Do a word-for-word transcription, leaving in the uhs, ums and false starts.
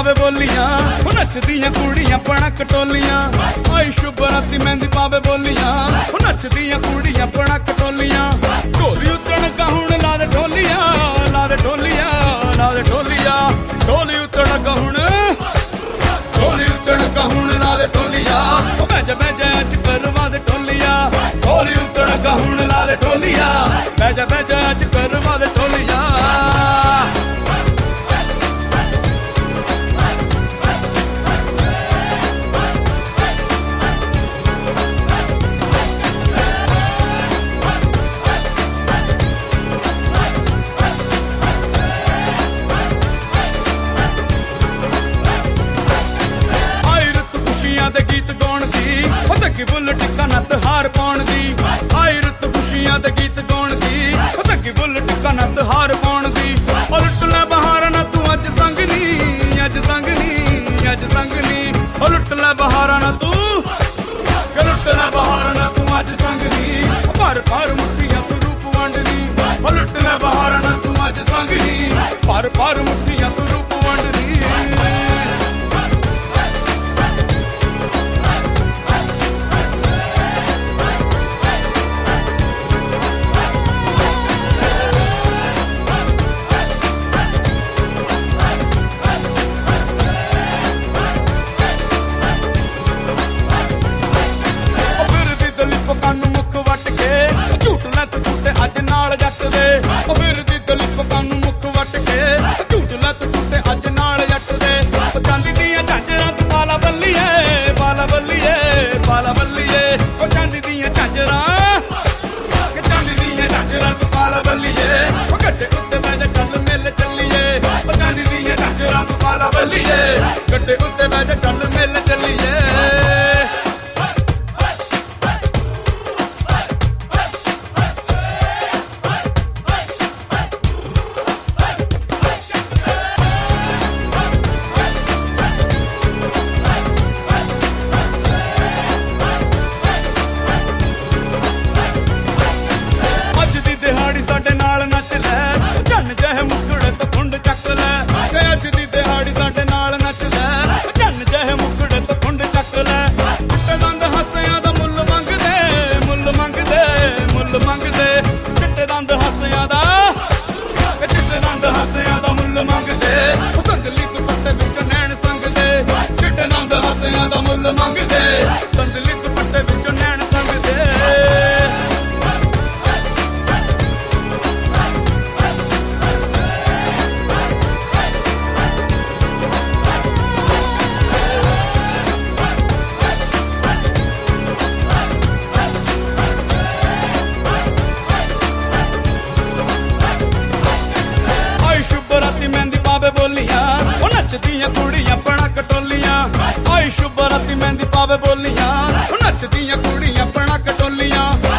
पावे बोलियां, नचदियां कुड़ियां पणक टोलियां। आई शुभ राती मेहंदी पावे बोलियां, नचदियां कुड़ियां पणक टोलियां। ढोली उतरण गहुण ला दे ढोलियां, ला दे ढोलियां, ला दे ढोलियां। ढोली उतरण गहुण, ढोली उतरण गहुण ला दे ढोलियां। बैज बैज अच करवा दे ढोलियां। ढोली उतरण गहुण ला दे ढोलियां। बैज बैज अच करवा दे ढोलियां। गीत गाउण दी सगी बुल टिक्का नत हार पाउण दी। आई रुत खुशियां दे गीत गाउण दी सगी बुल टिक्का नत हार पाउण दी। उलट ले बहार ना तू अज संगनी, अज संगनी, अज संगनी। उलट ले बहार ना तू, उलट ले बहार ना तू अज संगनी। भर भर मुठियां तू रूप वंडनी। उलट ले बहार ना तू अज संगनी। भर भर मुठियां तू रूप वंडनी। मुख वट के झूठ लै तू झूठे अज नाल जट दे। फिर दी दलिप कानू मुख वट के झूठ लै तू झूठे अज नाल जट दे। चांदी दियां झांजरां तू पाला बल्लीए, पाला बल्लीए, पाला बल्लीए। चांदी दियां झांजरां, चांदी दियां झांजरां तू पाला बल्लीए। गड्डे उत्ते बैठ चल मिल चलीए। चांदी दियां झांजरां तू पाला बल्लीए। गड्डे उत्ते बैठ चल मिल चलीए। मुल मंगदे संदली दुपट्टे विच नैन संगदे। आई शुभ राती मेहंदी पावे बोलियां, नचदियां कुड़ियां पणक टोलियां। आई शुभ राती मेहंदी पावे बोलियां, नचदियां कुड़ियां पणक टोलियां।